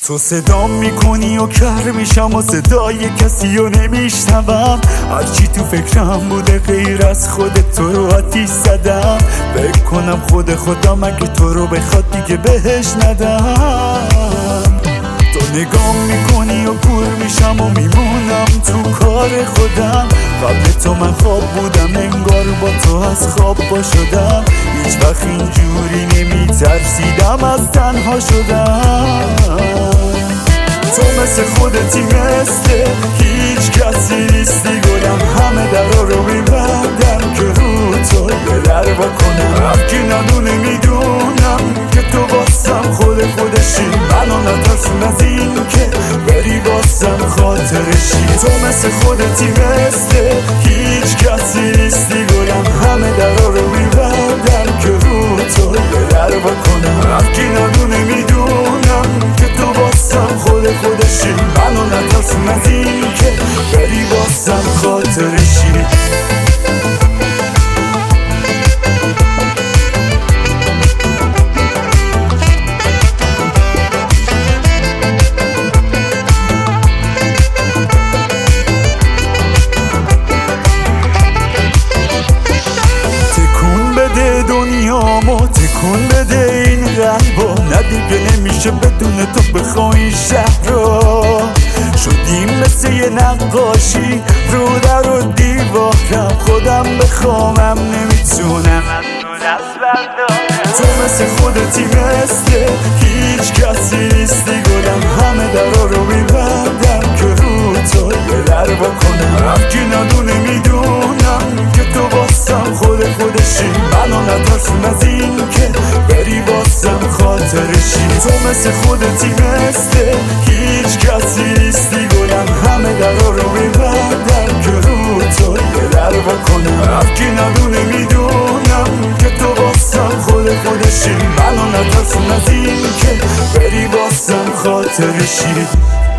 تو صدام میکنی و کر میشم و صدای کسی رو نمیشنوم. هرچی تو فکرم بوده غیر از خودت تو رو آتیش زدم. فکر کنم خود خدا مگه تو رو بخواد دیگه بهش ندم. تو نگام میکنی و کور میشم و میمونم تو کار خودم. قبل تو من خواب بودم انگار با تو از خواب پا شدم. هیچ وقت اینجوری نمیترسیدم از تنها شدم. تو مثل خودتی مثل هیچ کسی نیستی گلم. همه درا رو میبندم که رو تو یه در بکنم. هرکی ندونه میدونم که تو واسم خودشی. منو نترسون از این که بری واسم خاطرشی. تو مثل خودتی مثل هیچ کسی نیستی گلم. همه درا رو میبندم که رو تو یه در بکنم. هرکی ندونه میدونم که تو واسم خودشی. منو نترسون از این که بری واسم خاطرشی. تکون بده این قلبو. نه دیگه نمیشه بدون تو بخوای شهر رو. شدیم مثل یه نقاشی رو در و دیوارم. خودم بخوامم نمیتونم از تو دست بردارم. تو مثل خودتی مثل هیچ کسی نیستی گلم. همه درا رو میبندم که رو تو یه در بکنم. هرکی ندونه میدونم که تو واسم خودشی. منو نترسون از این که بری واسم خاطرشی. تو مثل خودتی مثل هیچ کسی نیستی گلم. همه درا رو میبندم که رو تو یه در بکنم. هرکی ندونه میدونم که تو واسم خودشی. منو نترسون از این که بری واسم خاطرشی.